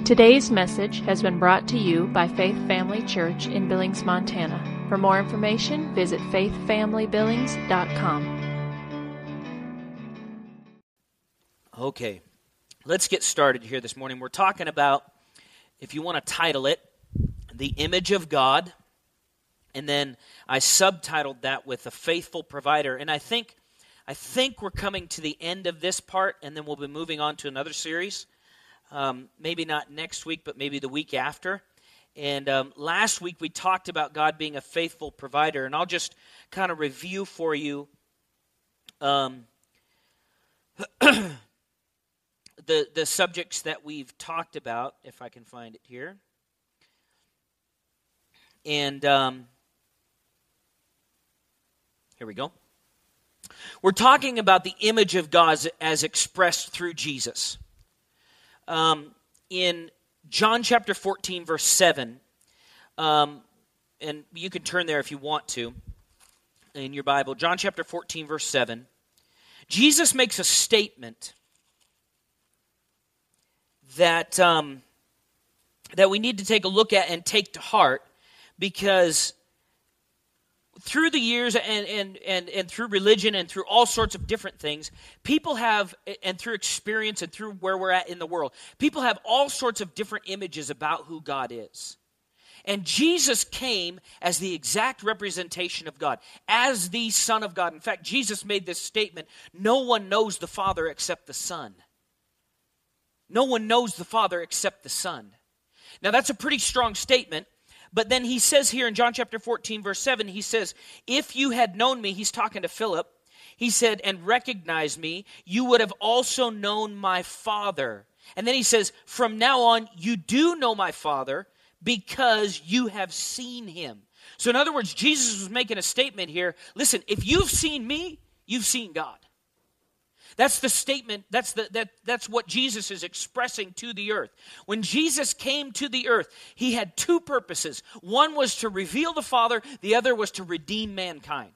Today's message has been brought to you by Faith Family Church in Billings, Montana. For more information, visit faithfamilybillings.com. Okay, let's get started here this morning. We're talking about, if you want to title it, the image of God, and then I subtitled that with a faithful provider. And I think we're coming to the end of this part, and then we'll be moving on to another series. Maybe not next week, but maybe the week after. And last week we talked about God being a faithful provider, and I'll just kind of review for you the subjects that we've talked about, if I can find it here. And here we go. We're talking about the image of God as expressed through Jesus. In John chapter 14, verse 7, and you can turn there if you want to in your Bible, John chapter 14, verse 7, Jesus makes a statement that we need to take a look at and take to heart, because through the years and through religion and through all sorts of different things, people have, and through experience and through where we're at in the world, people have all sorts of different images about who God is. And Jesus came as the exact representation of God, as the Son of God. In fact, Jesus made this statement, no one knows the Father except the Son. No one knows the Father except the Son. Now that's a pretty strong statement. But then he says here in John chapter 14, verse 7, he says, if you had known me, he's talking to Philip, he said, and recognized me, you would have also known my Father. And then he says, from now on, you do know my Father because you have seen him. So in other words, Jesus was making a statement here. Listen, if you've seen me, you've seen God. That's the statement, that's what Jesus is expressing to the earth. When Jesus came to the earth, he had two purposes. One was to reveal the Father, the other was to redeem mankind.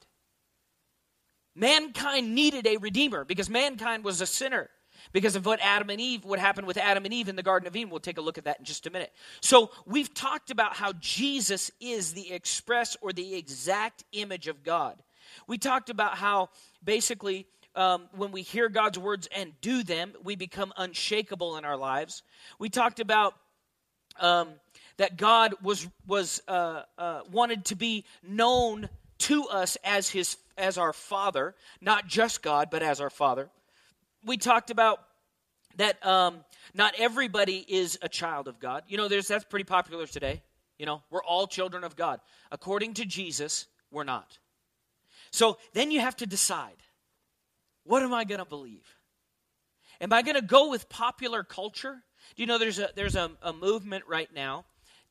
Mankind needed a redeemer because mankind was a sinner because of what happened with Adam and Eve in the Garden of Eden. We'll take a look at that in just a minute. So we've talked about how Jesus is the express or the exact image of God. We talked about how basically when we hear God's words and do them, we become unshakable in our lives. We talked about that God wanted to be known to us as our Father, not just God, but as our Father. We talked about that not everybody is a child of God. You know, that's pretty popular today. You know, we're all children of God. According to Jesus, we're not. So then you have to decide. What am I going to believe? Am I going to go with popular culture? Do you know there's a movement right now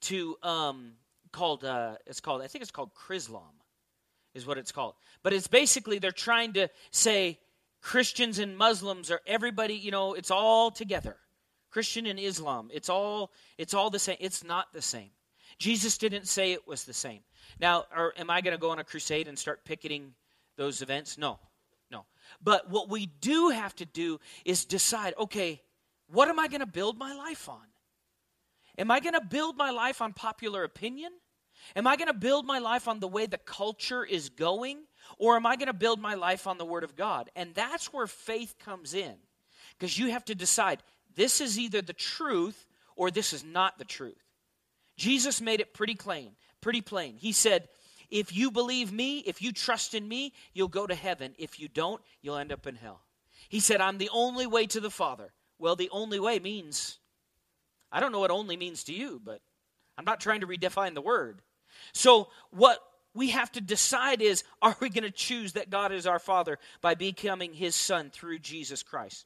called I think it's called Chrislam, is what it's called. But it's basically they're trying to say Christians and Muslims are everybody, you know, it's all together. Christian and Islam, it's all the same. It's not the same. Jesus didn't say it was the same. Now, am I going to go on a crusade and start picketing those events? No. But what we do have to do is decide, okay, what am I going to build my life on? Am I going to build my life on popular opinion? Am I going to build my life on the way the culture is going? Or am I going to build my life on the Word of God? And that's where faith comes in. Because you have to decide, this is either the truth or this is not the truth. Jesus made it pretty plain. He said, if you believe me, if you trust in me, you'll go to heaven. If you don't, you'll end up in hell. He said, I'm the only way to the Father. Well, the only way means, I don't know what only means to you, but I'm not trying to redefine the word. So what we have to decide is, are we going to choose that God is our Father by becoming his Son through Jesus Christ?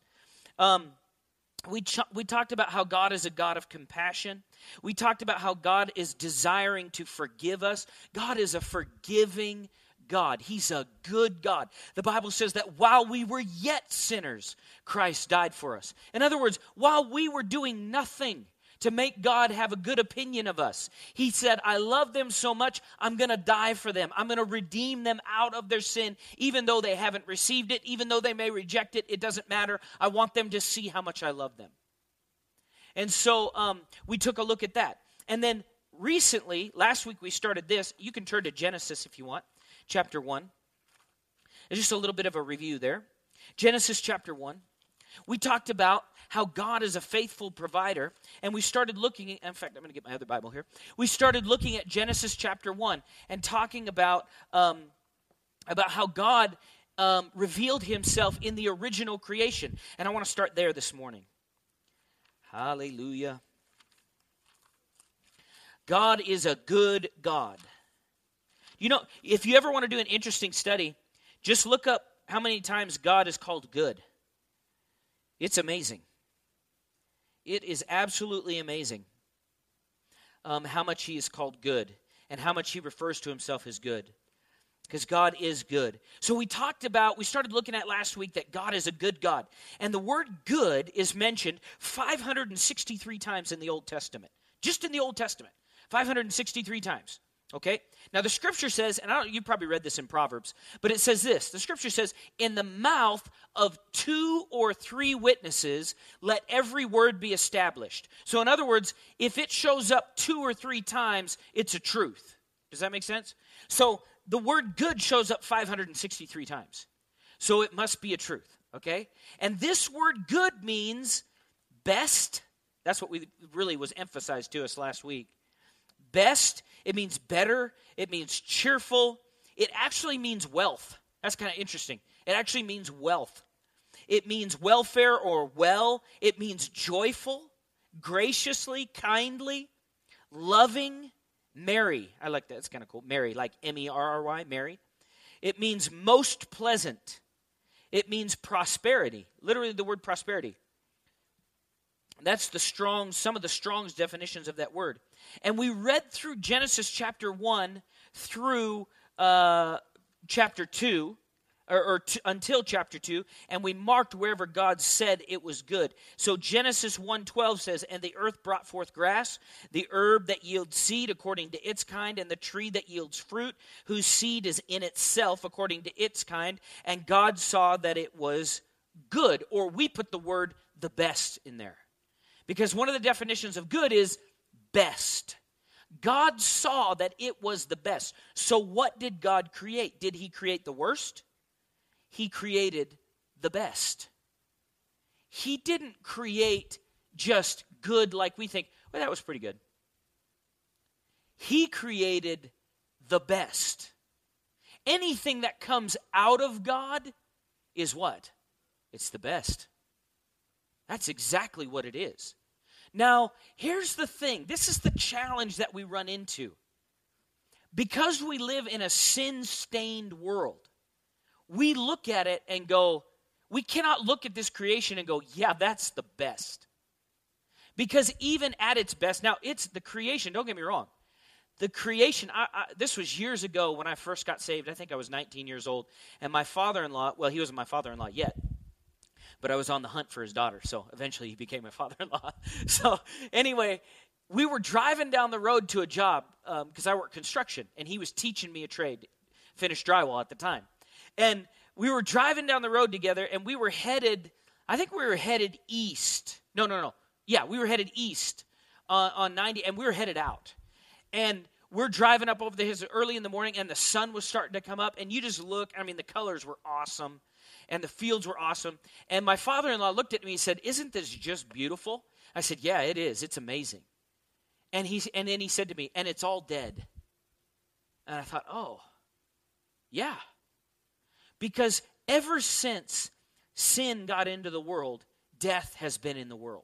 We talked about how God is a God of compassion. We talked about how God is desiring to forgive us. God is a forgiving God. He's a good God. The Bible says that while we were yet sinners, Christ died for us. In other words, while we were doing nothing to make God have a good opinion of us, he said, I love them so much, I'm going to die for them. I'm going to redeem them out of their sin, even though they haven't received it, even though they may reject it. It doesn't matter. I want them to see how much I love them. And so we took a look at that. And then recently, last week we started this. You can turn to Genesis if you want, chapter 1. There's just a little bit of a review there. Genesis chapter 1. We talked about how God is a faithful provider, and we started looking, in fact, I'm going to get my other Bible here. We started looking at Genesis chapter 1 and talking about how God revealed himself in the original creation. And I want to start there this morning. Hallelujah. God is a good God. You know, if you ever want to do an interesting study, just look up how many times God is called good. It's amazing. It is absolutely amazing how much he is called good and how much he refers to himself as good. Because God is good. So we started looking at last week that God is a good God. And the word good is mentioned 563 times in the Old Testament. Just in the Old Testament. 563 times. Okay? Now the scripture says, and you probably read this in Proverbs, but it says this. The scripture says, in the mouth of 2 or 3 witnesses, let every word be established. So in other words, if it shows up 2 or 3 times, it's a truth. Does that make sense? So the word good shows up 563 times. So it must be a truth. Okay? And this word good means best. That's what really was emphasized to us last week. Best, it means better, it means cheerful. It actually means wealth. That's kind of interesting. It actually means wealth. It means welfare or well. It means joyful, graciously, kindly, loving, merry. I like that. It's kind of cool. Merry, like M-E-R-R-Y, merry. It means most pleasant. It means prosperity. Literally the word prosperity. That's some of the Strong's definitions of that word. And we read through Genesis chapter 1 through chapter 2, until chapter 2, and we marked wherever God said it was good. So Genesis 1:12 says, and the earth brought forth grass, the herb that yields seed according to its kind, and the tree that yields fruit, whose seed is in itself according to its kind. And God saw that it was good. Or we put the word the best in there. Because one of the definitions of good is best. God saw that it was the best. So what did God create? Did he create the worst? He created the best. He didn't create just good like we think, well, that was pretty good. He created the best. Anything that comes out of God is what? It's the best. That's exactly what it is. Now, here's the thing. This is the challenge that we run into. Because we live in a sin-stained world, we look at it and go, we cannot look at this creation and go, yeah, that's the best. Because even at its best, now it's the creation, don't get me wrong. The creation, this was years ago when I first got saved. I think I was 19 years old. And my father-in-law, well, he wasn't my father-in-law yet. But I was on the hunt for his daughter, so eventually he became my father-in-law. So anyway, we were driving down the road to a job because I work construction, and he was teaching me a trade, finished drywall at the time. And we were driving down the road together, and we were headed, I think we were headed east. No. Yeah, we were headed east on 90, and we were headed out. And we're driving up over the hills early in the morning, and the sun was starting to come up, and you just look, I mean, the colors were awesome. And the fields were awesome. And my father-in-law looked at me and said, isn't this just beautiful? I said, yeah, it is. It's amazing. And then he said to me, and it's all dead. And I thought, oh, yeah. Because ever since sin got into the world, death has been in the world.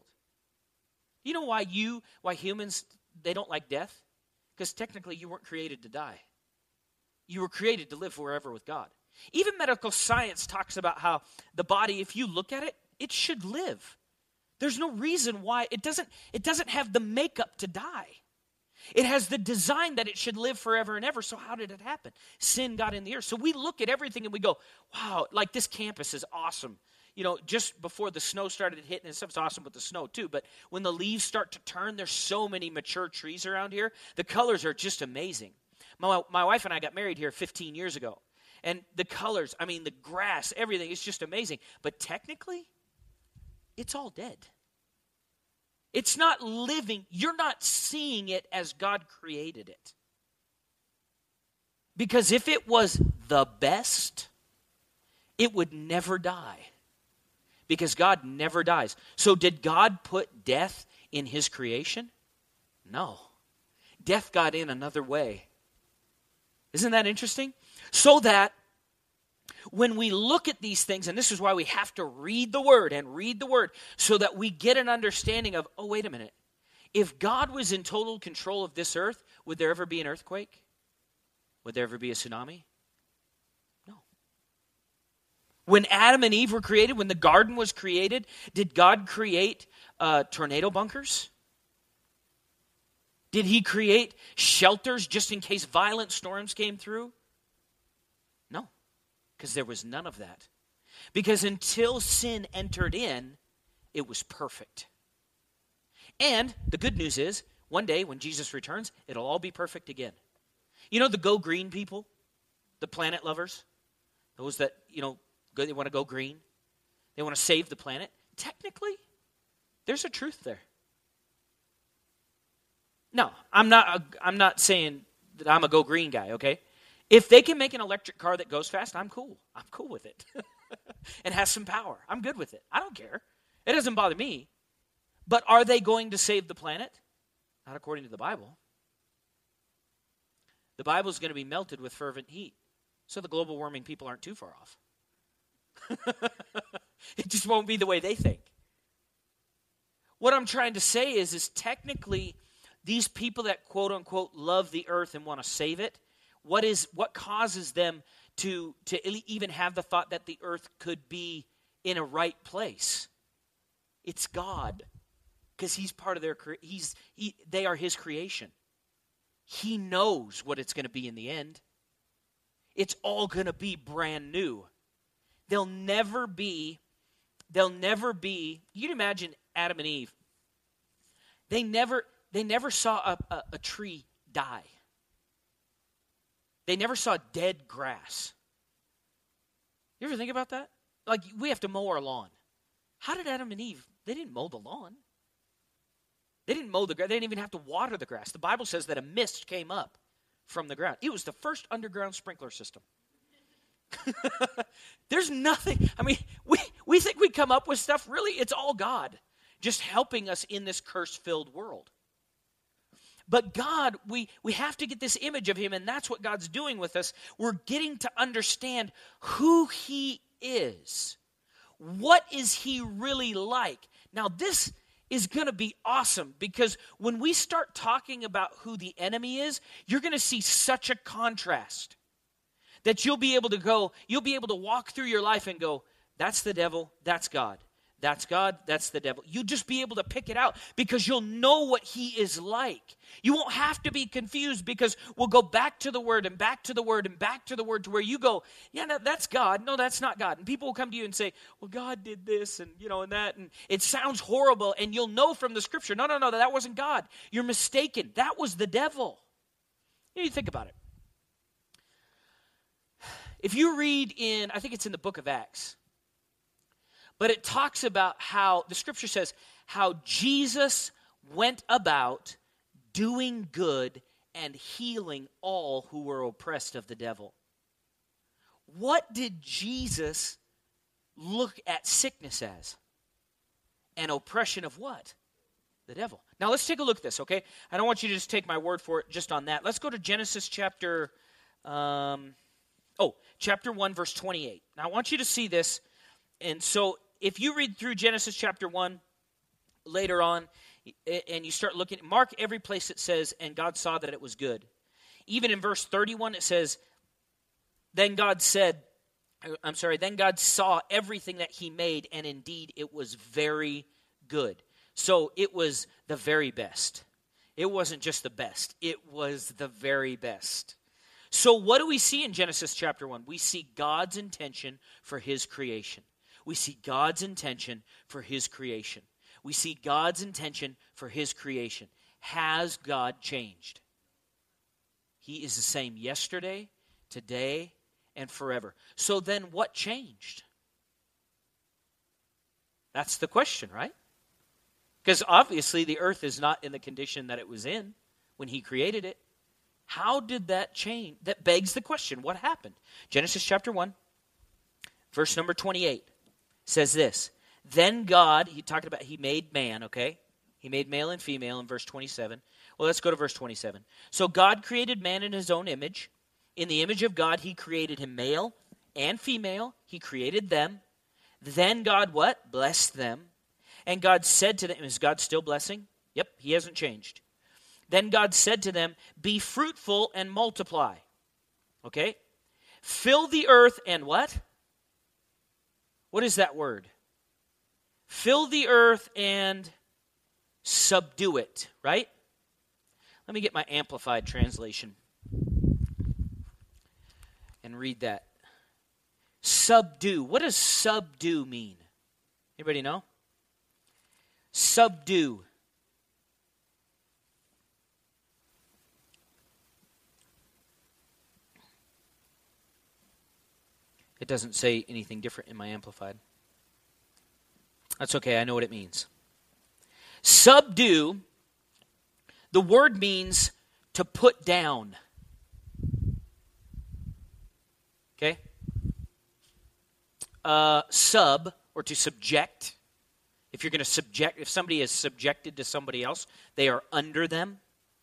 You know why humans, they don't like death? Because technically you weren't created to die. You were created to live forever with God. Even medical science talks about how the body, if you look at it, it should live. There's no reason why it doesn't have the makeup to die. It has the design that it should live forever and ever. So how did it happen? Sin got in the earth. So we look at everything and we go, wow, like this campus is awesome. You know, just before the snow started hitting and stuff, it's awesome with the snow too. But when the leaves start to turn, there's so many mature trees around here. The colors are just amazing. My wife and I got married here 15 years ago. And the colors, I mean, the grass, everything, it's just amazing. But technically, it's all dead. It's not living. You're not seeing it as God created it. Because if it was the best, it would never die. Because God never dies. So did God put death in his creation? No. Death got in another way. Isn't that interesting? So that when we look at these things, and this is why we have to read the Word and read the Word, so that we get an understanding of, oh, wait a minute. If God was in total control of this earth, would there ever be an earthquake? Would there ever be a tsunami? No. When Adam and Eve were created, when the garden was created, did God create tornado bunkers? Did he create shelters just in case violent storms came through? No, because there was none of that. Because until sin entered in, it was perfect. And the good news is, one day when Jesus returns, it'll all be perfect again. You know the Go Green people? The planet lovers? Those that, they want to go green. They want to save the planet. Technically, there's a truth there. No, I'm not saying that I'm a Go Green guy, okay? If they can make an electric car that goes fast, I'm cool. I'm cool with it. And has some power. I'm good with it. I don't care. It doesn't bother me. But are they going to save the planet? Not according to the Bible. The Bible is going to be melted with fervent heat. So the global warming people aren't too far off. It just won't be the way they think. What I'm trying to say is technically these people that quote unquote love the earth and want to save it, what causes them to even have the thought that the earth could be in a right place? It's God, because he's part of they are his creation. He knows what it's going to be in the end. It's all going to be brand new. They'll never be, you can imagine Adam and Eve. They never saw a tree die. They never saw dead grass. You ever think about that? Like, we have to mow our lawn. How did Adam and Eve, they didn't mow the lawn. They didn't mow the grass. They didn't even have to water the grass. The Bible says that a mist came up from the ground. It was the first underground sprinkler system. There's nothing. I mean, we think we come up with stuff. Really, it's all God just helping us in this curse-filled world. But God, we have to get this image of him, and that's what God's doing with us. We're getting to understand who he is. What is he really like? Now, this is going to be awesome, because when we start talking about who the enemy is, you're going to see such a contrast that you'll be able to walk through your life and go, that's the devil, that's God. That's God, that's the devil. You'll just be able to pick it out because you'll know what he is like. You won't have to be confused, because we'll go back to the Word and back to the Word and back to the Word to where you go, yeah, no, that's God. No, that's not God. And people will come to you and say, well, God did this and, and that. And it sounds horrible. And you'll know from the Scripture, no, that wasn't God. You're mistaken. That was the devil. You think about it. If you read I think it's in the book of Acts, but it talks about how, the Scripture says, how Jesus went about doing good and healing all who were oppressed of the devil. What did Jesus look at sickness as? An oppression of what? The devil. Now let's take a look at this, okay? I don't want you to just take my word for it just on that. Let's go to Genesis chapter 1, verse 28. Now I want you to see this. And so if you read through Genesis chapter 1 later on, and you start looking, mark every place it says, and God saw that it was good. Even in verse 31, it says, then God saw everything that he made, and indeed it was very good. So it was the very best. It wasn't just the best. It was the very best. So what do we see in Genesis chapter 1? We see God's intention for his creation. We see God's intention for his creation. We see God's intention for his creation. Has God changed? He is the same yesterday, today, and forever. So then what changed? That's the question, right? Because obviously the earth is not in the condition that it was in when he created it. How did that change? That begs the question, what happened? Genesis chapter 1, verse number 28 says this. Then God, he made man, okay? He made male and female in verse 27. Well, let's go to verse 27. So God created man in his own image. In the image of God, he created him male and female. He created them. Then God what? Blessed them. And God said to them, is God still blessing? Yep, he hasn't changed. Then God said to them, be fruitful and multiply. Okay? Fill the earth and what? What is that word? Fill the earth and subdue it, right? Let me get my amplified translation and read that. Subdue. What does subdue mean? Anybody know? Subdue. It doesn't say anything different in my amplified. That's okay, I know what it means. Subdue, the word means to put down. Okay? Sub, or to subject. If you're going to subject, if somebody is subjected to somebody else, they are under them.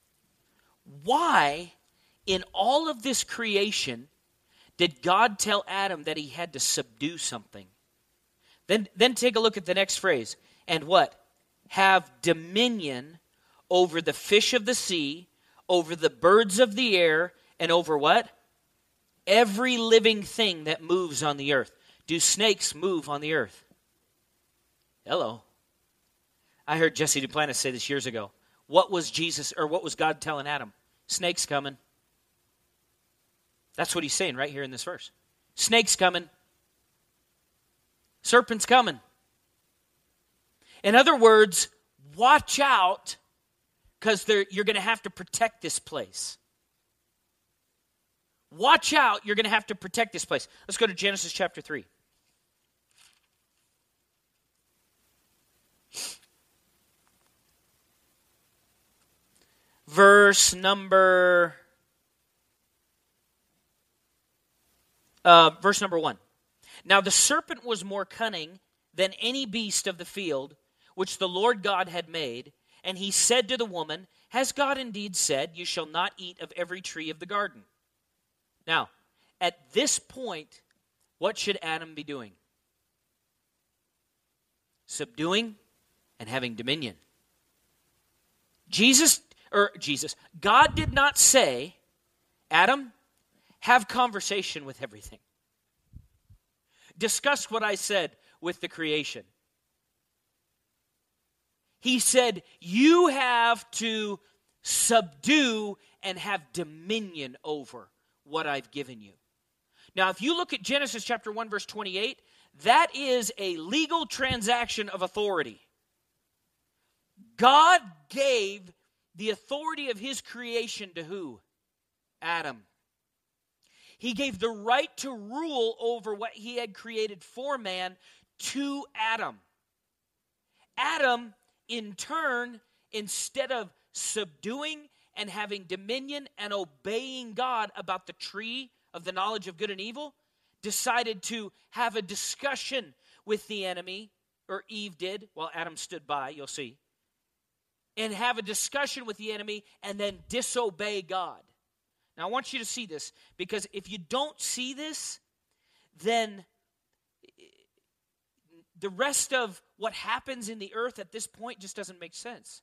Why, in all of this creation, did God tell Adam that he had to subdue something? Then take a look at the next phrase. And what? Have dominion over the fish of the sea, over the birds of the air, and over what? Every living thing that moves on the earth. Do snakes move on the earth? Hello. I heard Jesse Duplantis say this years ago. What was God telling Adam? Snakes coming. That's what he's saying right here in this verse. Snakes coming. Serpents coming. In other words, watch out, because you're going to have to protect this place. Watch out, you're going to have to protect this place. Let's go to Genesis chapter 3. Verse number 1. Now the serpent was more cunning than any beast of the field which the Lord God had made. And he said to the woman, has God indeed said, you shall not eat of every tree of the garden? Now, at this point, what should Adam be doing? Subduing and having dominion. God did not say, Adam, have conversation with everything. Discuss what I said with the creation. He said, you have to subdue and have dominion over what I've given you. Now, if you look at Genesis chapter 1, verse 28, that is a legal transaction of authority. God gave the authority of his creation to who? Adam. He gave the right to rule over what he had created for man to Adam. Adam, in turn, instead of subduing and having dominion and obeying God about the tree of the knowledge of good and evil, decided to have a discussion with the enemy, or Eve did, while Adam stood by, you'll see, and have a discussion with the enemy and then disobey God. Now, I want you to see this, because if you don't see this, then the rest of what happens in the earth at this point just doesn't make sense.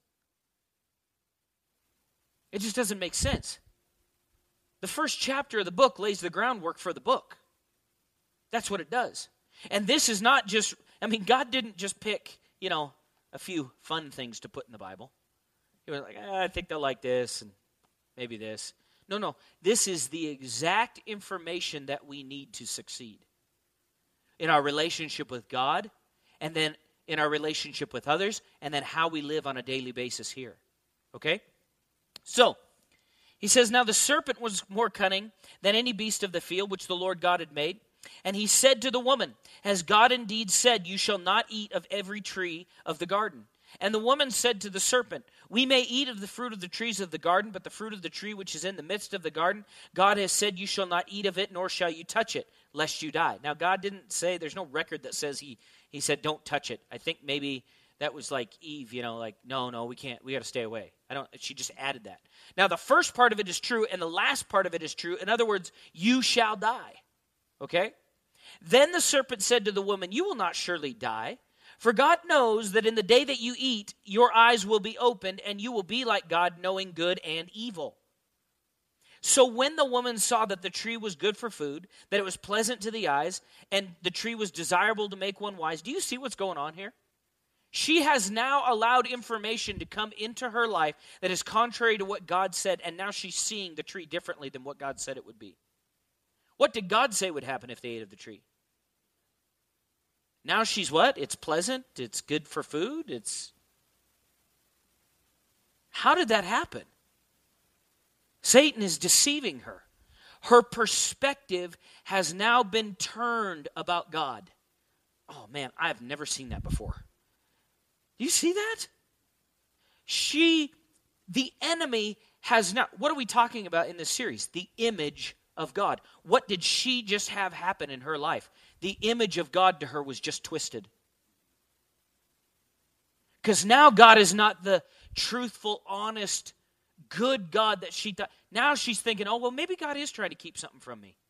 It just doesn't make sense. The first chapter of the book lays the groundwork for the book. That's what it does. And this is not just, God didn't just pick, a few fun things to put in the Bible. He was like, I think they'll like this and maybe this. No. This is the exact information that we need to succeed in our relationship with God, and then in our relationship with others, and then how we live on a daily basis here. Okay? So, he says, now the serpent was more cunning than any beast of the field which the Lord God had made. And he said to the woman, has God indeed said, you shall not eat of every tree of the garden? And the woman said to the serpent, we may eat of the fruit of the trees of the garden, but the fruit of the tree which is in the midst of the garden, God has said, you shall not eat of it, nor shall you touch it, lest you die. Now, God didn't say, there's no record that says he said, don't touch it. I think maybe that was like Eve, like, no, we can't, we got to stay away. She just added that. Now, the first part of it is true, and the last part of it is true. In other words, you shall die. Okay? Then the serpent said to the woman, you will not surely die, for God knows that in the day that you eat, your eyes will be opened, and you will be like God, knowing good and evil. So when the woman saw that the tree was good for food, that it was pleasant to the eyes, and the tree was desirable to make one wise, do you see what's going on here? She has now allowed information to come into her life that is contrary to what God said, and now she's seeing the tree differently than what God said it would be. What did God say would happen if they ate of the tree? Now she's what? It's pleasant, it's good for food, How did that happen? Satan is deceiving her. Her perspective has now been turned about God. Oh man, I've never seen that before. Do you see that? The enemy has now, what are we talking about in this series? The image of God. What did she just have happen in her life? The image of God to her was just twisted. Because now God is not the truthful, honest, good God that she thought. Now she's thinking, oh, well, maybe God is trying to keep something from me.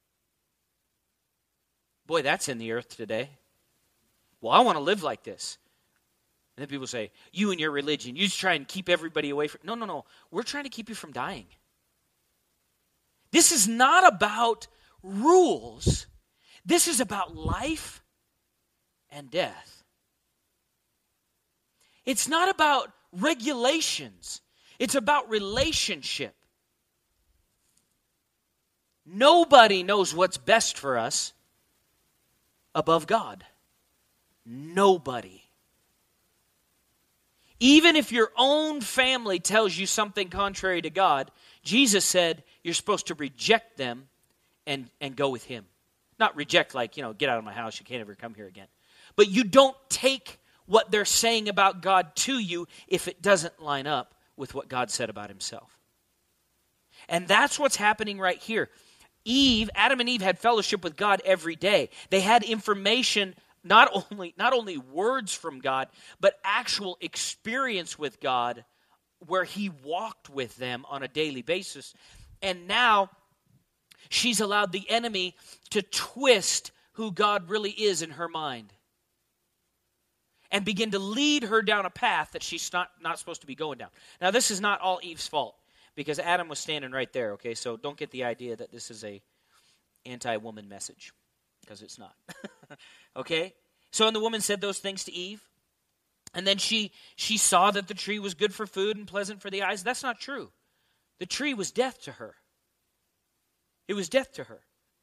Boy, that's in the earth today. Well, I want to live like this. And then people say, you and your religion, you just try and keep everybody away from. No. We're trying to keep you from dying. This is not about rules. This is about life and death. It's not about regulations. It's about relationship. Nobody knows what's best for us above God. Nobody. Even if your own family tells you something contrary to God, Jesus said you're supposed to reject them and go with him. Not reject like, get out of my house, you can't ever come here again. But you don't take what they're saying about God to you if it doesn't line up with what God said about himself. And that's what's happening right here. Adam and Eve had fellowship with God every day. They had information, not only words from God, but actual experience with God where he walked with them on a daily basis. And now she's allowed the enemy to twist who God really is in her mind and begin to lead her down a path that she's not supposed to be going down. Now, this is not all Eve's fault because Adam was standing right there, okay? So don't get the idea that this is a anti-woman message because it's not, okay? So and the woman said those things to Eve, and then she saw that the tree was good for food and pleasant for the eyes. That's not true. The tree was death to her. It was death to her.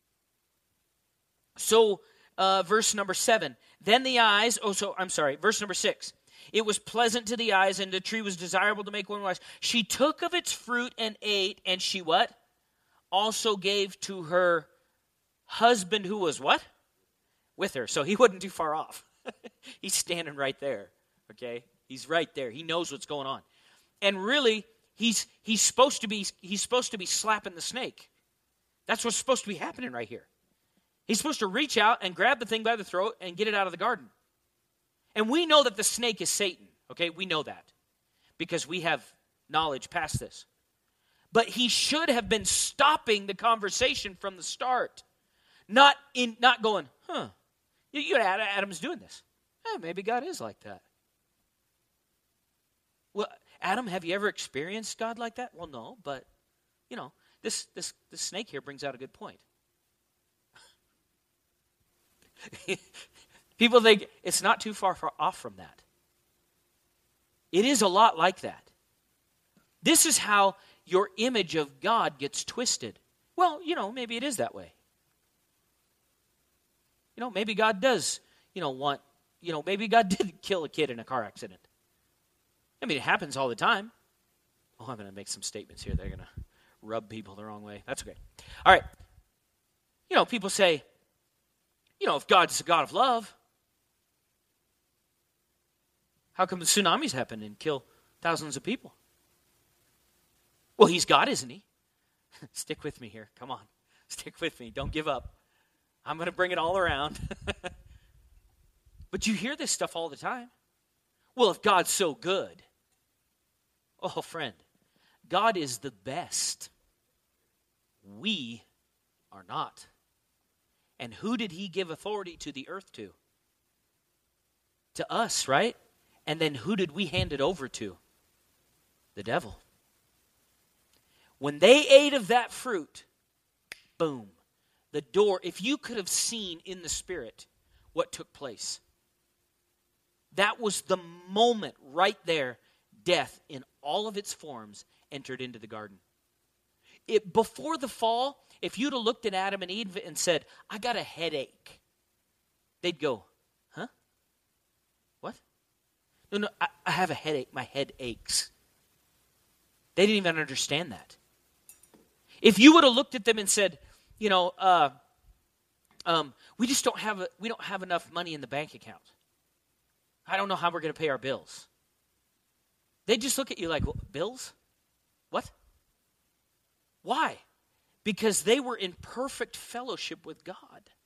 So, verse number 7. Then the eyes, verse number 6. It was pleasant to the eyes, and the tree was desirable to make one wise. She took of its fruit and ate, and she what? Also gave to her husband who was what? With her. So he wasn't too far off. He's standing right there, okay? He's right there. He knows what's going on. And really, he's supposed to be slapping the snake. That's what's supposed to be happening right here. He's supposed to reach out and grab the thing by the throat and get it out of the garden. And we know that the snake is Satan, okay? We know that because we have knowledge past this. But he should have been stopping the conversation from the start, not going, Adam's doing this. Maybe God is like that. Well, Adam, have you ever experienced God like that? Well, no, but, this snake here brings out a good point. People think it's not too far off from that. It is a lot like that. This is how your image of God gets twisted. Well, maybe it is that way. Maybe God does, maybe God did kill a kid in a car accident. I mean, it happens all the time. Oh, I'm going to make some statements here. They're going to rub people the wrong way. That's okay. All right. People say, If God's a God of love, how come the tsunamis happen and kill thousands of people? Well, he's God, isn't he? Stick with me here. Come on. Stick with me. Don't give up. I'm going to bring it all around. But you hear this stuff all the time. Well, if God's so good. Oh, friend, God is the best. We are not. And who did he give authority to the earth to? To us, right? And then who did we hand it over to? The devil. When they ate of that fruit, boom, the door, if you could have seen in the spirit what took place, that was the moment right there, death in all of its forms entered into the garden. Before the fall, if you'd have looked at Adam and Eve and said, I got a headache, they'd go, huh? What? No, I have a headache. My head aches. They didn't even understand that. If you would have looked at them and said, we just don't have enough money in the bank account. I don't know how we're going to pay our bills. They just look at you like, bills? What? Why? Because they were in perfect fellowship with God.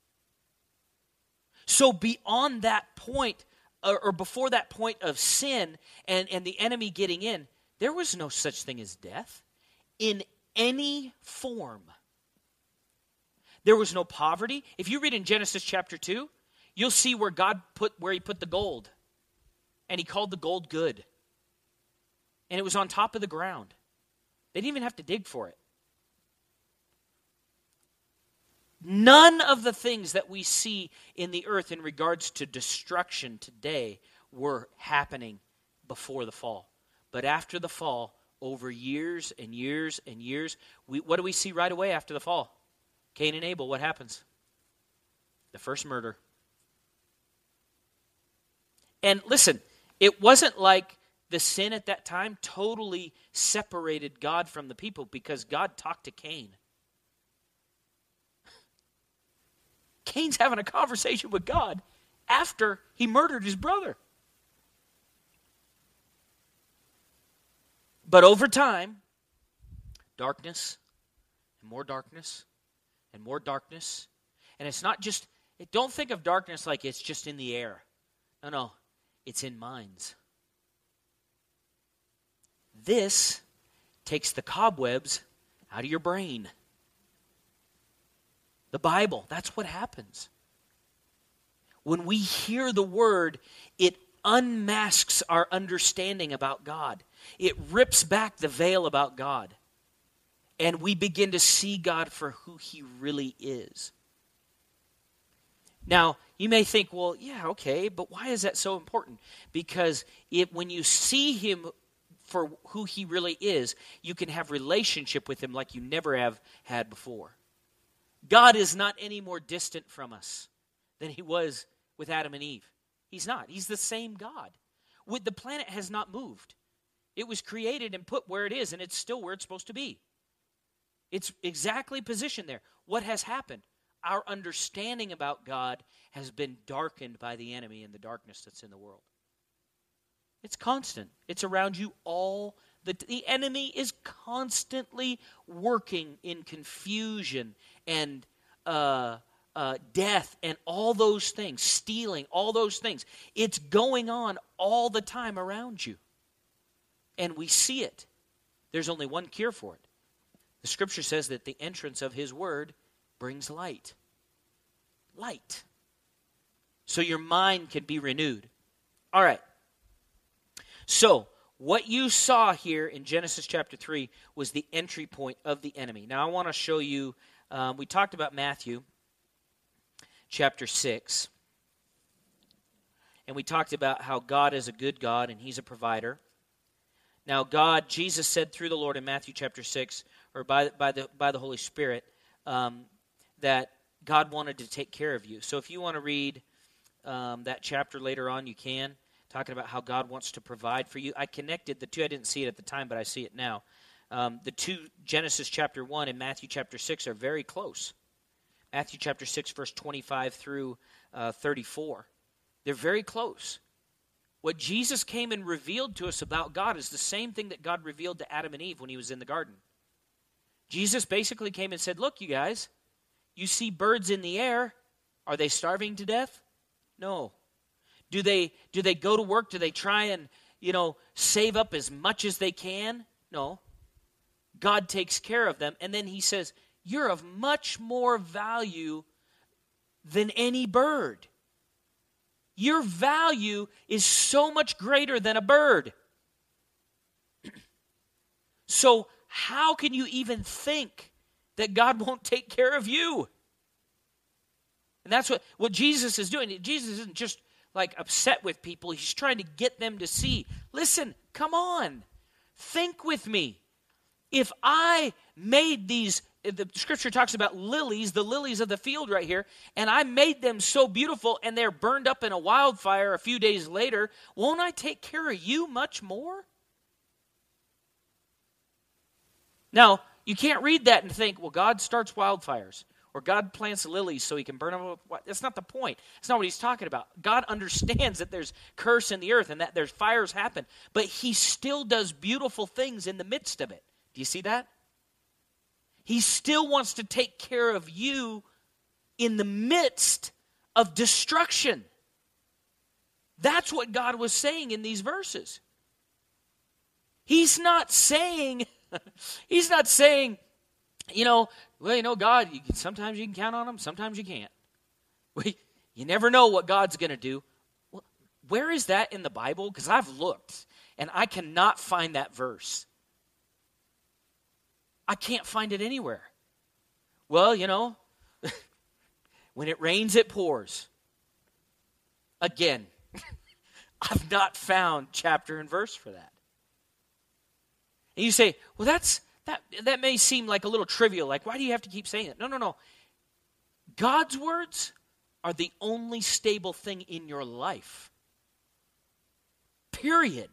So beyond that point, or before that point of sin and the enemy getting in, there was no such thing as death in any form. There was no poverty. If you read in Genesis chapter 2, you'll see where he put the gold. And he called the gold good. And it was on top of the ground. They didn't even have to dig for it. None of the things that we see in the earth in regards to destruction today were happening before the fall. But after the fall, over years and years and years, what do we see right away after the fall? Cain and Abel, what happens? The first murder. And listen, it wasn't like the sin at that time totally separated God from the people, because God talked to Cain. Cain's having a conversation with God after he murdered his brother. But over time, darkness and more darkness and more darkness. And it's not just, don't think of darkness like it's just in the air. No, it's in minds. This takes the cobwebs out of your brain. The Bible, that's what happens. When we hear the word, it unmasks our understanding about God. It rips back the veil about God. And we begin to see God for who he really is. Now, you may think, well, yeah, okay, but why is that so important? Because when you see him for who he really is, you can have relationship with him like you never have had before. God is not any more distant from us than he was with Adam and Eve. He's not. He's the same God. The planet has not moved. It was created and put where it is, and it's still where it's supposed to be. It's exactly positioned there. What has happened? Our understanding about God has been darkened by the enemy and the darkness that's in the world. It's constant. It's around you all. The enemy is constantly working in confusion and death and all those things, stealing, all those things. It's going on all the time around you. And we see it. There's only one cure for it. The scripture says that the entrance of his word brings light. Light. So your mind can be renewed. All right. So, what you saw here in Genesis chapter 3 was the entry point of the enemy. Now, I want to show you, we talked about Matthew chapter 6. And we talked about how God is a good God and he's a provider. Now, Jesus said through the Lord in Matthew chapter 6, or by the Holy Spirit, that God wanted to take care of you. So if you want to read that chapter later on, you can. Talking about how God wants to provide for you. I connected the two. I didn't see it at the time, but I see it now. The two, Genesis chapter 1 and Matthew chapter 6, are very close. Matthew chapter 6, verse 25 through 34. They're very close. What Jesus came and revealed to us about God is the same thing that God revealed to Adam and Eve when he was in the garden. Jesus basically came and said, look, you guys, you see birds in the air. Are they starving to death? No. Do they go to work? Do they try and, save up as much as they can? No. God takes care of them. And then he says, you're of much more value than any bird. Your value is so much greater than a bird. So how can you even think that God won't take care of you? And that's what Jesus is doing. Jesus isn't just like upset with people. He's trying to get them to see, listen, come on, think with me. If I made these, the scripture talks about lilies, the lilies of the field right here, and I made them so beautiful and they're burned up in a wildfire a few days later, won't I take care of you much more? Now, you can't read that and think, well, God starts wildfires or God plants lilies so he can burn them. That's not the point. That's not what he's talking about. God understands that there's curse in the earth and that there's fires happen, but he still does beautiful things in the midst of it. Do you see that? He still wants to take care of you in the midst of destruction. That's what God was saying in these verses. He's not saying, God, sometimes you can count on him, sometimes you can't. You never know what God's going to do. Well, where is that in the Bible? Because I've looked, and I cannot find that verse. I can't find it anywhere. Well, when it rains, it pours. Again, I've not found chapter and verse for that. And you say, well, that may seem like a little trivial. Like, why do you have to keep saying it? No. God's words are the only stable thing in your life. Period.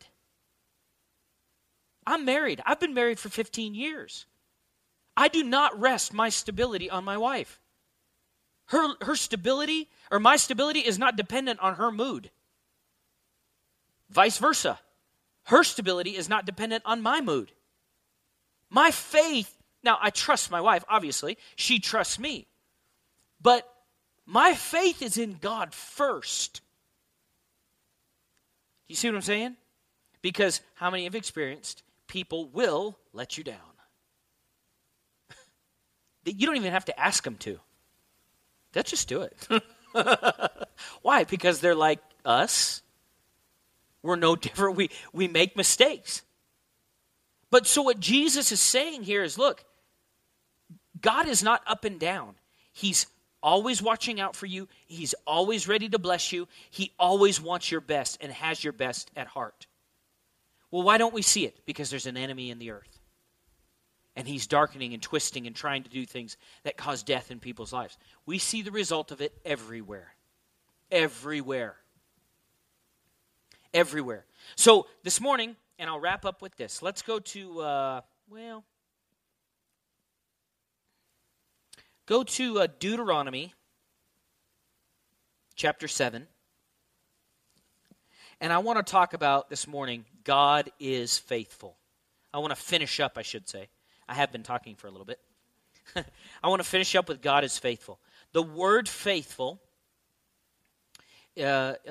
I'm married. I've been married for 15 years. I do not rest my stability on my wife. Her stability, or my stability, is not dependent on her mood. Vice versa. Her stability is not dependent on my mood. My faith, now I trust my wife, obviously. She trusts me. But my faith is in God first. You see what I'm saying? Because how many have experienced people will let you down? You don't even have to ask them to. They'll just do it. Why? Because they're like us. We're no different. We make mistakes. But so what Jesus is saying here is, look, God is not up and down. He's always watching out for you. He's always ready to bless you. He always wants your best and has your best at heart. Well, why don't we see it? Because there's an enemy in the earth. And he's darkening and twisting and trying to do things that cause death in people's lives. We see the result of it everywhere. Everywhere. Everywhere. So this morning, and I'll wrap up with this. Let's go to, Deuteronomy chapter 7. And I want to talk about this morning, God is faithful. I want to finish up, I should say. I have been talking for a little bit. I want to finish up with God is faithful. The word faithful out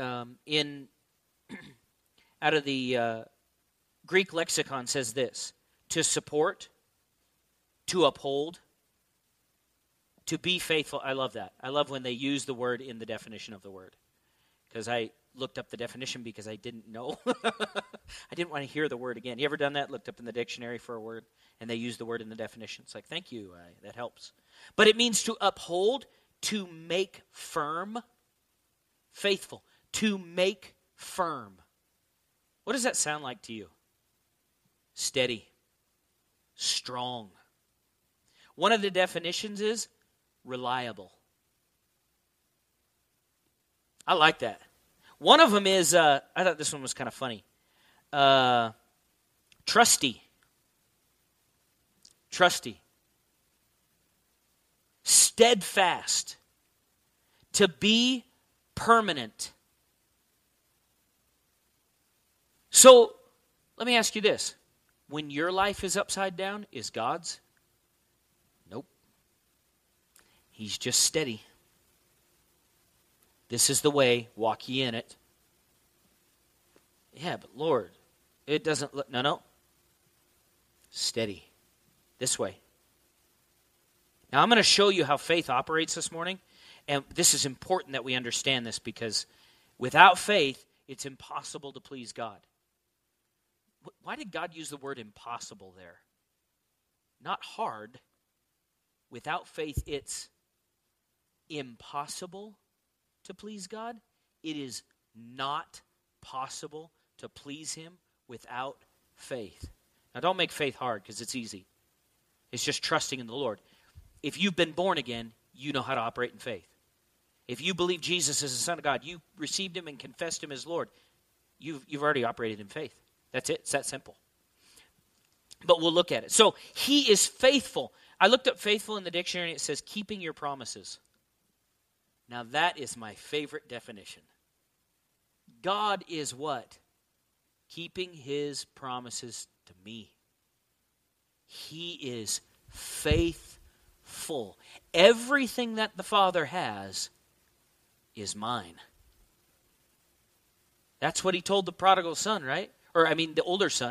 of the Greek lexicon says this: to support, to uphold, to be faithful. I love that. I love when they use the word in the definition of the word. Because I looked up the definition because I didn't know. I didn't want to hear the word again. You ever done that? Looked up in the dictionary for a word, and they use the word in the definition. It's like, thank you, that helps. But it means to uphold, to make firm, faithful, to make firm. What does that sound like to you? Steady, strong. One of the definitions is reliable. I like that. One of them is, I thought this one was kind of funny. Trusty. steadfast, to be permanent. So, let me ask you this. When your life is upside down, is God's? Nope. He's just steady. This is the way, walk ye in it. Yeah, but Lord, it doesn't look, no. Steady. This way. Now I'm going to show you how faith operates this morning, and this is important that we understand this because without faith, it's impossible to please God. Why did God use the word impossible there? Not hard. Without faith, it's impossible to please God. It is not possible to please Him without faith. Now, don't make faith hard because it's easy. It's just trusting in the Lord. If you've been born again, you know how to operate in faith. If you believe Jesus is the Son of God, you received Him and confessed Him as Lord, you've already operated in faith. That's it. It's that simple. But we'll look at it. So, He is faithful. I looked up faithful in the dictionary, and it says keeping your promises. Now, that is my favorite definition. God is what? Keeping His promises to me. He is faithful. Everything that the Father has is mine. That's what He told the prodigal son, right? The older son.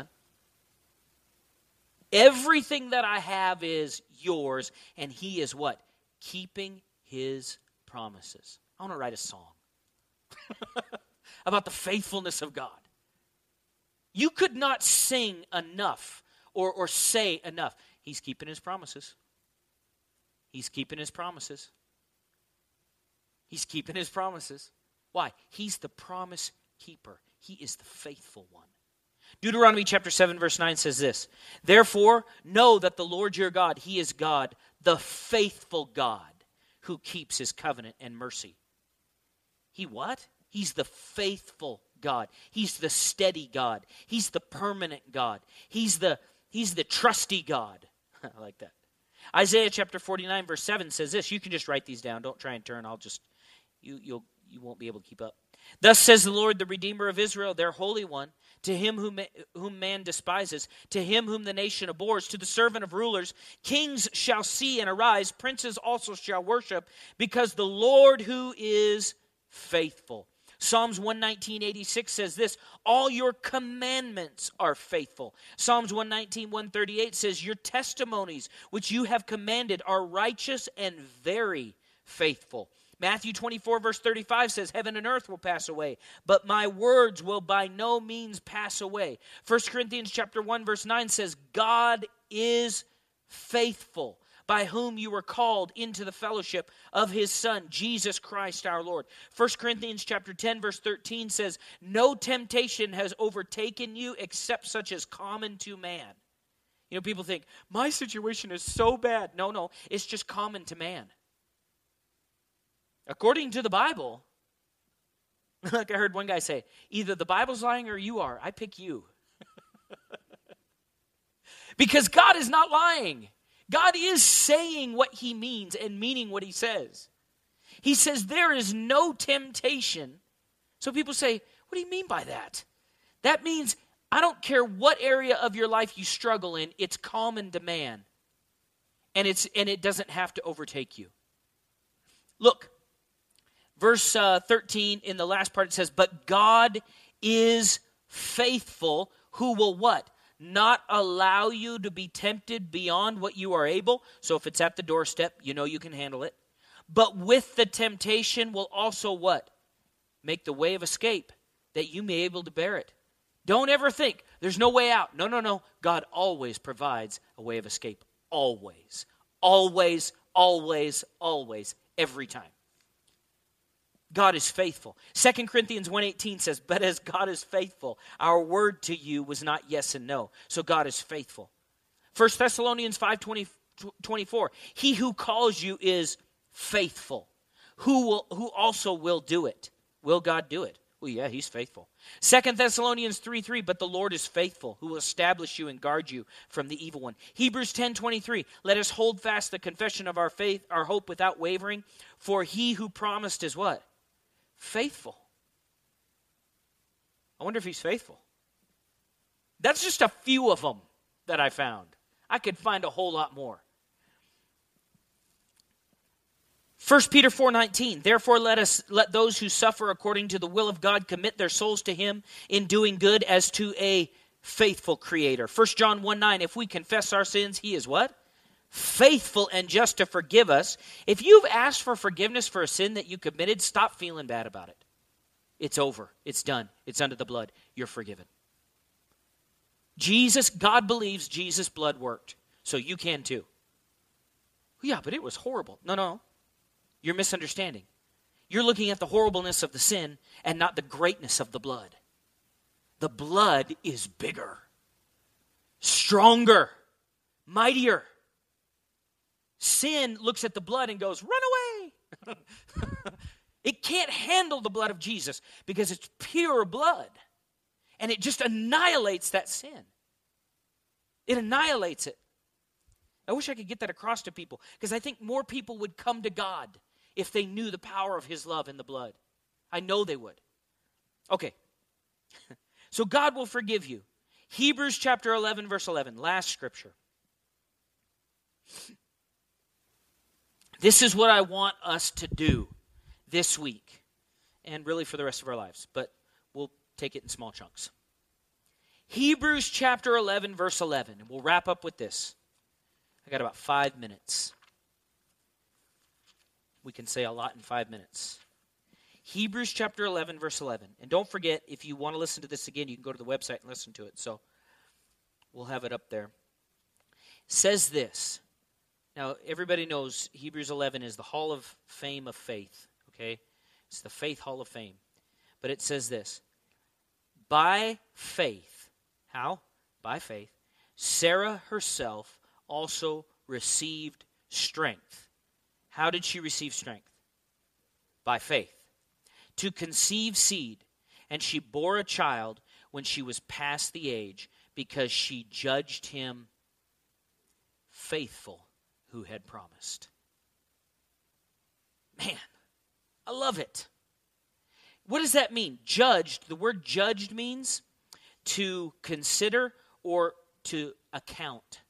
Everything that I have is yours, and He is what? Keeping His promises. I want to write a song about the faithfulness of God. You could not sing enough or say enough. He's keeping His promises. He's keeping His promises. He's keeping His promises. Why? He's the promise keeper. He is the faithful one. Deuteronomy chapter 7 verse 9 says this, "Therefore know that the Lord your God, He is God, the faithful God, who keeps His covenant and mercy." He what? He's the faithful God. He's the steady God. He's the permanent God. He's the trusty God. I like that. Isaiah chapter 49 verse 7 says this. You can just write these down. Don't try and turn. You won't be able to keep up. "Thus says the Lord, the Redeemer of Israel, their Holy One, to him whom man despises, to him whom the nation abhors, to the servant of rulers, kings shall see and arise, princes also shall worship, because the Lord who is faithful." Psalms 119:86 says this, "All your commandments are faithful." Psalms 119:138 says, "Your testimonies which you have commanded are righteous and very faithful." Matthew 24 verse 35 says, "Heaven and earth will pass away, but my words will by no means pass away." 1 Corinthians chapter 1 verse 9 says, "God is faithful, by whom you were called into the fellowship of His Son, Jesus Christ our Lord." 1 Corinthians chapter 10 verse 13 says, "No temptation has overtaken you except such as common to man." You know, people think, my situation is so bad. No, it's just common to man. According to the Bible, like I heard one guy say, either the Bible's lying or you are. I pick you. Because God is not lying. God is saying what He means and meaning what He says. He says there is no temptation. So people say, what do you mean by that? That means I don't care what area of your life you struggle in, it's common to man. And it doesn't have to overtake you. Look. Verse 13, in the last part, it says, "But God is faithful, who will" what? "Not allow you to be tempted beyond what you are able." So if it's at the doorstep, you know you can handle it. "But with the temptation will also" what? "Make the way of escape, that you may be able to bear it." Don't ever think there's no way out. No. God always provides a way of escape. Always. Always, always, always, every time. God is faithful. 2 Corinthians 1:18 says, "But as God is faithful, our word to you was not yes and no." So God is faithful. 1 Thessalonians 5:24, "He who calls you is faithful, who also will do it." Will God do it? Well, yeah, he's faithful. 2 Thessalonians 3:3, but the Lord is faithful, who will establish you and guard you from the evil one. Hebrews 10:23, let us hold fast the confession of our faith, our hope without wavering, for he who promised is what? Faithful. I wonder if he's faithful. That's just a few of them that I found. I could find a whole lot more. 1 Peter 4:19, therefore let those who suffer according to the will of God commit their souls to him in doing good as to a faithful creator. 1 John 1:9, if we confess our sins, he is what? Faithful and just to forgive us. If you've asked for forgiveness for a sin that you committed, stop feeling bad about it. It's over. It's done. It's under the blood. You're forgiven. God believes Jesus' blood worked, so you can too. Yeah, but it was horrible. No. You're misunderstanding. You're looking at the horribleness of the sin and not the greatness of the blood. The blood is bigger, stronger, mightier. Sin looks at the blood and goes, run away. It can't handle the blood of Jesus because it's pure blood. And it just annihilates that sin. It annihilates it. I wish I could get that across to people because I think more people would come to God if they knew the power of his love in the blood. I know they would. Okay. So God will forgive you. Hebrews chapter 11, verse 11, last scripture. This is what I want us to do this week and really for the rest of our lives, but we'll take it in small chunks. Hebrews chapter 11, verse 11, and we'll wrap up with this. I got about 5 minutes. We can say a lot in 5 minutes. Hebrews chapter 11, verse 11. And don't forget, if you want to listen to this again, you can go to the website and listen to it. So we'll have it up there. It says this. Now, everybody knows Hebrews 11 is the Hall of Fame of faith. Okay? It's the Faith Hall of Fame. But it says this. By faith. How? By faith. Sarah herself also received strength. How did she receive strength? By faith. To conceive seed, and she bore a child when she was past the age, because she judged him faithful who had promised. Man, I love it. What does that mean? Judged, the word judged means to consider or to account.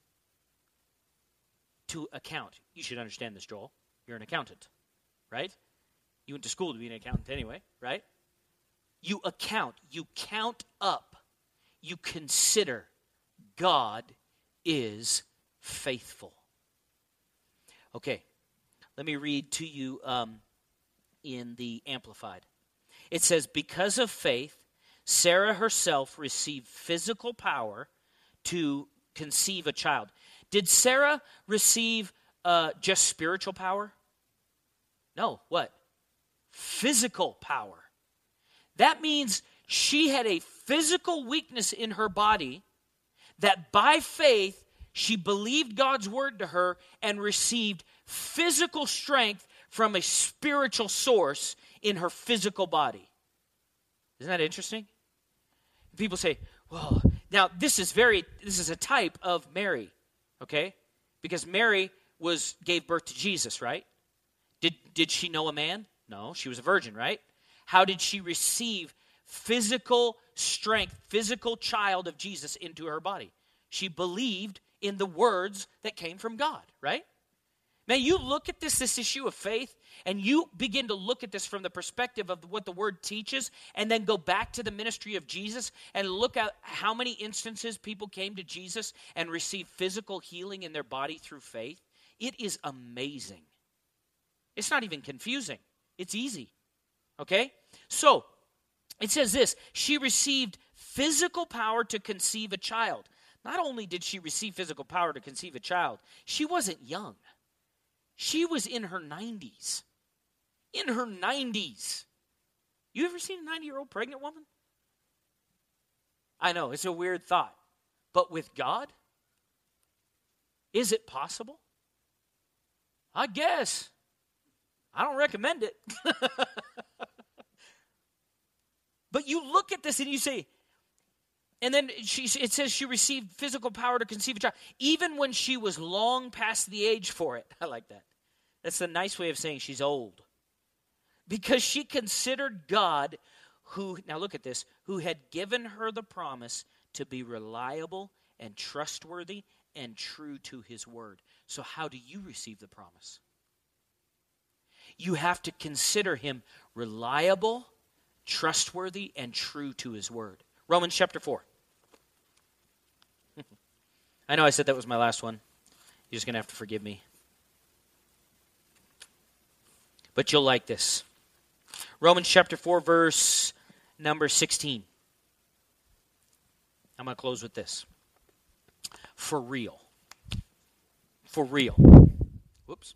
To account. You should understand this, Joel. You're an accountant, right? You went to school to be an accountant anyway, right? You account. You count up. You consider. God is faithful. Okay, let me read to you in the Amplified. It says, because of faith, Sarah herself received physical power to conceive a child. Did Sarah receive just spiritual power? No, what? Physical power. That means she had a physical weakness in her body that by faith she believed God's word to her and received physical strength from a spiritual source in her physical body. Isn't that interesting? People say, well, now this is a type of Mary, okay? Because Mary gave birth to Jesus, right? Did she know a man? No, she was a virgin, right? How did she receive physical strength, physical child of Jesus into her body? She believed in the words that came from God, right? Man, you look at this issue of faith, and you begin to look at this from the perspective of what the word teaches, and then go back to the ministry of Jesus and look at how many instances people came to Jesus and received physical healing in their body through faith. It is amazing. It's not even confusing. It's easy. Okay? So, it says this, she received physical power to conceive a child. Not only did she receive physical power to conceive a child, she wasn't young. She was in her 90s. In her 90s. You ever seen a 90-year-old pregnant woman? I know, it's a weird thought. But with God, is it possible? I guess. I don't recommend it. But you look at this and you say, and then it says she received physical power to conceive a child, even when she was long past the age for it. I like that. That's a nice way of saying she's old. Because she considered God, now look at this, who had given her the promise to be reliable and trustworthy and true to his word. So how do you receive the promise? You have to consider him reliable, trustworthy, and true to his word. Romans chapter 4. I know I said that was my last one. You're just going to have to forgive me. But you'll like this. Romans chapter 4, verse number 16. I'm going to close with this. For real. For real. Whoops.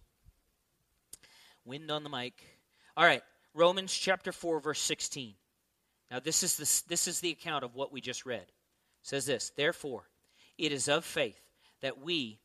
Wind on the mic. All right. Romans chapter 4, verse 16. Now this is the account of what we just read. It says this, therefore, it is of faith that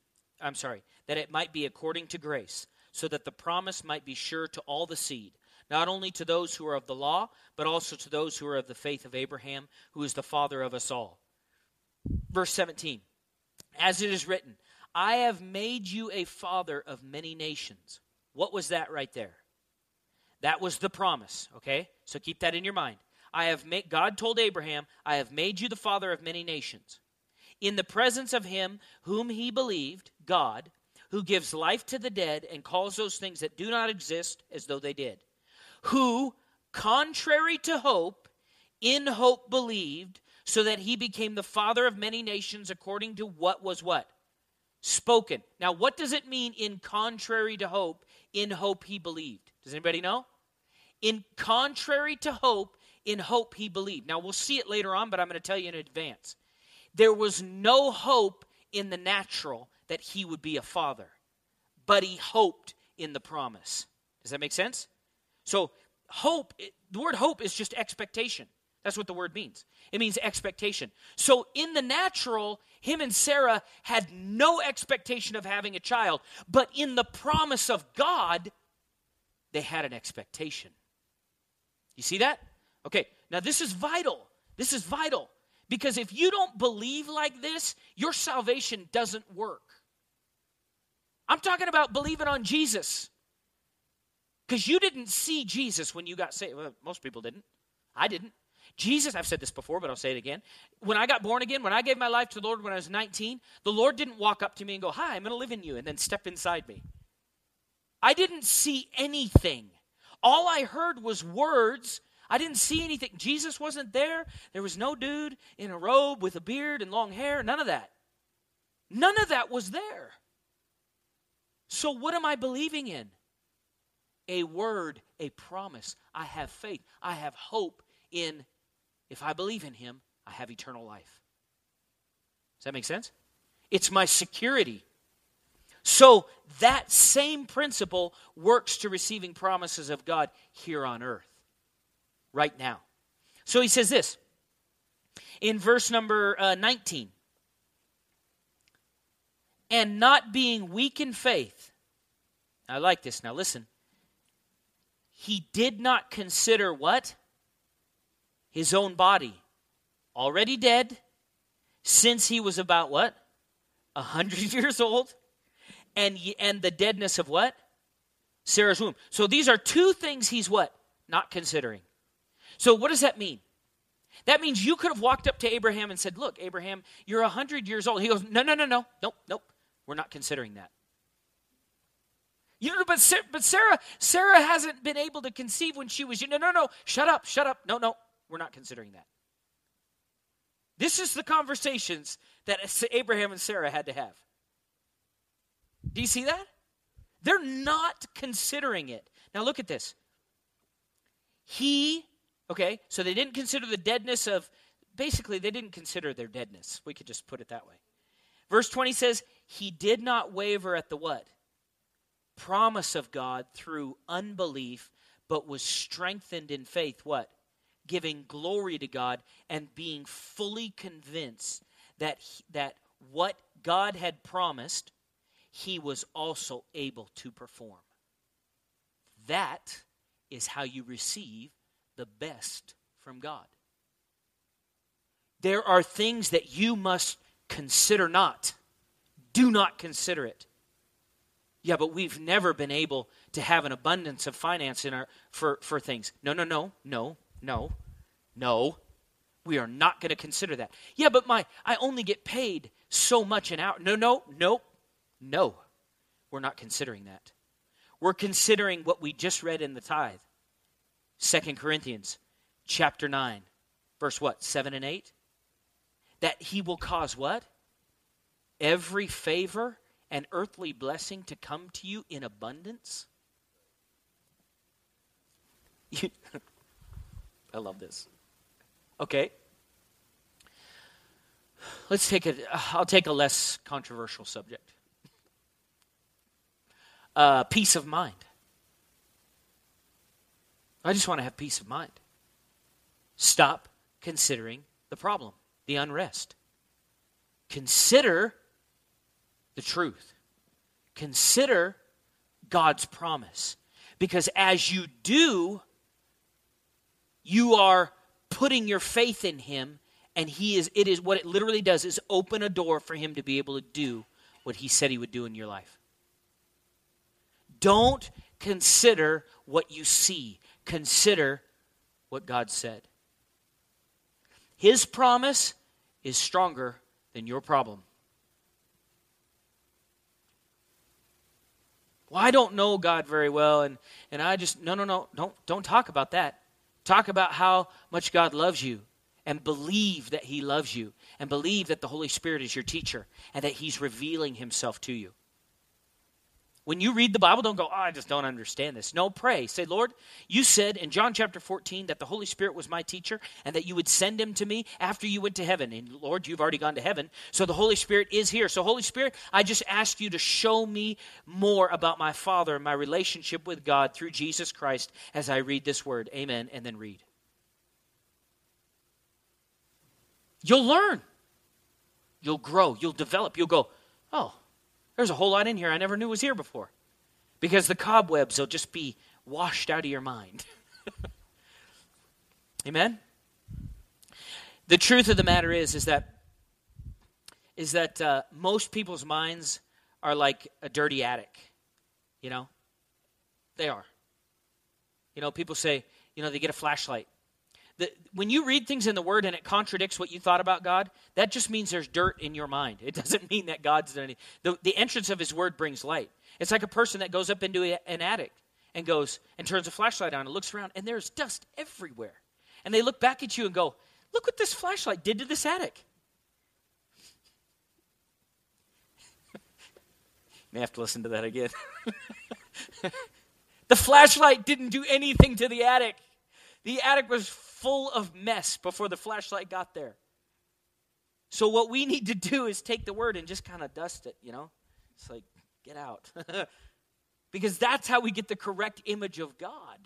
that it might be according to grace, so that the promise might be sure to all the seed, not only to those who are of the law, but also to those who are of the faith of Abraham, who is the father of us all. Verse 17, as it is written, I have made you a father of many nations. What was that right there? That was the promise, okay? So keep that in your mind. God told Abraham, I have made you the father of many nations. In the presence of him whom he believed, God, who gives life to the dead and calls those things that do not exist as though they did, who, contrary to hope, in hope believed, so that he became the father of many nations according to what was what? Spoken. Now, what does it mean in contrary to hope, in hope he believed? Does anybody know? In contrary to hope, in hope he believed. Now, we'll see it later on, but I'm going to tell you in advance. There was no hope in the natural that he would be a father, but he hoped in the promise. Does that make sense? So hope, the word hope is just expectation. That's what the word means. It means expectation. So in the natural, him and Sarah had no expectation of having a child, but in the promise of God, they had an expectation. You see that? Okay, now this is vital. This is vital. Because if you don't believe like this, your salvation doesn't work. I'm talking about believing on Jesus. Because you didn't see Jesus when you got saved. Well, most people didn't. I didn't. Jesus, I've said this before, but I'll say it again. When I got born again, when I gave my life to the Lord when I was 19, the Lord didn't walk up to me and go, hi, I'm going to live in you, and then step inside me. I didn't see anything. All I heard was words. I didn't see anything. Jesus wasn't there. There was no dude in a robe with a beard and long hair. None of that. None of that was there. So what am I believing in? A word, a promise. I have faith. I have hope in, if I believe in him, I have eternal life. Does that make sense? It's my security. So that same principle works to receiving promises of God here on earth. Right now. So he says this in verse number 19. And not being weak in faith. I like this. Now listen. He did not consider what? His own body. Already dead. Since he was about what? 100 years old. And the deadness of what? Sarah's womb. So these are two things he's what? Not considering. So what does that mean? That means you could have walked up to Abraham and said, look, Abraham, you're 100 years old. He goes, no. Nope. We're not considering that. You know, but Sarah hasn't been able to conceive when she was, no, shut up. No, we're not considering that. This is the conversations that Abraham and Sarah had to have. Do you see that? They're not considering it. Now look at this. Okay, so they didn't consider the deadness of, basically they didn't consider their deadness. We could just put it that way. Verse 20 says, he did not waver at the what? Promise of God through unbelief, but was strengthened in faith, what? Giving glory to God and being fully convinced that what God had promised, he was also able to perform. That is how you receive the best from God. there are things that you must consider not. Do not consider it. Yeah, but we've never been able to have an abundance of finance in our for things. No. We are not going to consider that. Yeah, but I only get paid so much an hour. No. We're not considering that. We're considering what we just read in the tithe. 2 Corinthians chapter 9, verse what? 7 and 8? That he will cause what? Every favor and earthly blessing to come to you in abundance. I love this. Okay. I'll take a less controversial subject. Peace of mind. I just want to have peace of mind. Stop considering the problem, the unrest. Consider the truth. Consider God's promise. Because as you do, you are putting your faith in him, and what it literally does is open a door for him to be able to do what he said he would do in your life. Don't consider what you see. Consider what God said. His promise is stronger than your problem. Well, I don't know God very well, and I just, no, don't talk about that. Talk about how much God loves you, and believe that he loves you, and believe that the Holy Spirit is your teacher, and that he's revealing himself to you. When you read the Bible, don't go, I just don't understand this. No, pray. Say, Lord, you said in John chapter 14 that the Holy Spirit was my teacher and that you would send him to me after you went to heaven. And Lord, you've already gone to heaven, so the Holy Spirit is here. So Holy Spirit, I just ask you to show me more about my Father and my relationship with God through Jesus Christ as I read this word. Amen. And then read. You'll learn. You'll grow. You'll develop. You'll go, oh, there's a whole lot in here I never knew was here before. Because the cobwebs will just be washed out of your mind. Amen? The truth of the matter is that most people's minds are like a dirty attic. You know? They are. You know, people say, they get a flashlight. When you read things in the Word and it contradicts what you thought about God, that just means there's dirt in your mind. It doesn't mean that God's done anything. The entrance of his Word brings light. It's like a person that goes up into an attic and goes and turns a flashlight on and looks around, and there's dust everywhere. And they look back at you and go, look what this flashlight did to this attic. May have to listen to that again. The flashlight didn't do anything to the attic. The attic was full of mess before the flashlight got there. So what we need to do is take the Word and just kind of dust it, It's like, get out. Because that's how we get the correct image of God.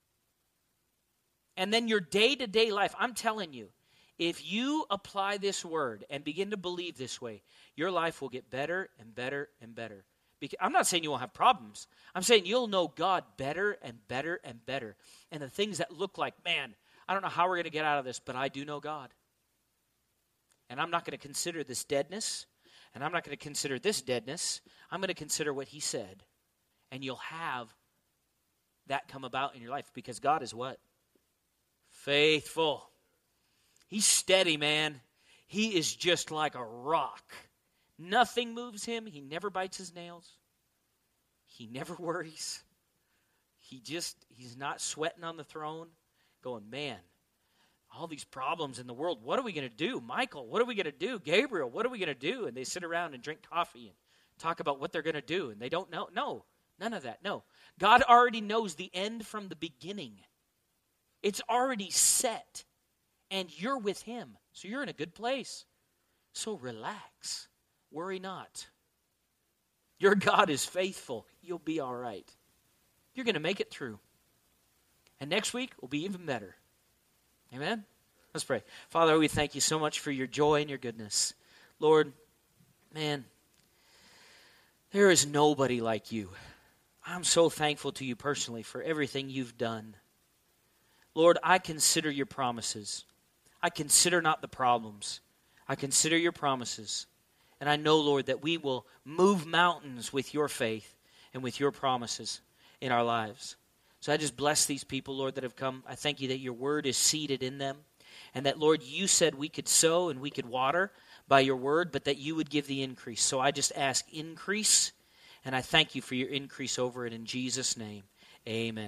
And then your day-to-day life, I'm telling you, if you apply this Word and begin to believe this way, your life will get better and better and better. I'm not saying you won't have problems. I'm saying you'll know God better and better and better. And the things that look like, man, I don't know how we're going to get out of this, but I do know God. And I'm not going to consider this deadness, and I'm not going to consider this deadness. I'm going to consider what he said. And you'll have that come about in your life because God is what? Faithful. He's steady, man. He is just like a rock. Nothing moves him. He never bites his nails. He never worries. He's not sweating on the throne going, man, all these problems in the world, what are we going to do? Michael, what are we going to do? Gabriel, what are we going to do? And they sit around and drink coffee and talk about what they're going to do, and they don't know. No, none of that. No. God already knows the end from the beginning. It's already set, and you're with him, so you're in a good place. So relax. Worry not. Your God is faithful. You'll be all right. You're going to make it through. And next week will be even better. Amen? Let's pray. Father, we thank you so much for your joy and your goodness. Lord, man, there is nobody like you. I'm so thankful to you personally for everything you've done. Lord, I consider your promises. I consider not the problems. I consider your promises. And I know, Lord, that we will move mountains with your faith and with your promises in our lives. So I just bless these people, Lord, that have come. I thank you that your word is seated in them. And that, Lord, you said we could sow and we could water by your word, but that you would give the increase. So I just ask increase, and I thank you for your increase over it in Jesus' name. Amen.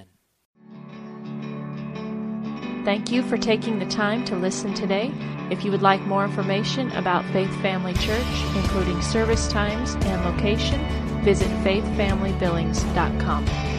Thank you for taking the time to listen today. If you would like more information about Faith Family Church, including service times and location, visit faithfamilybillings.com.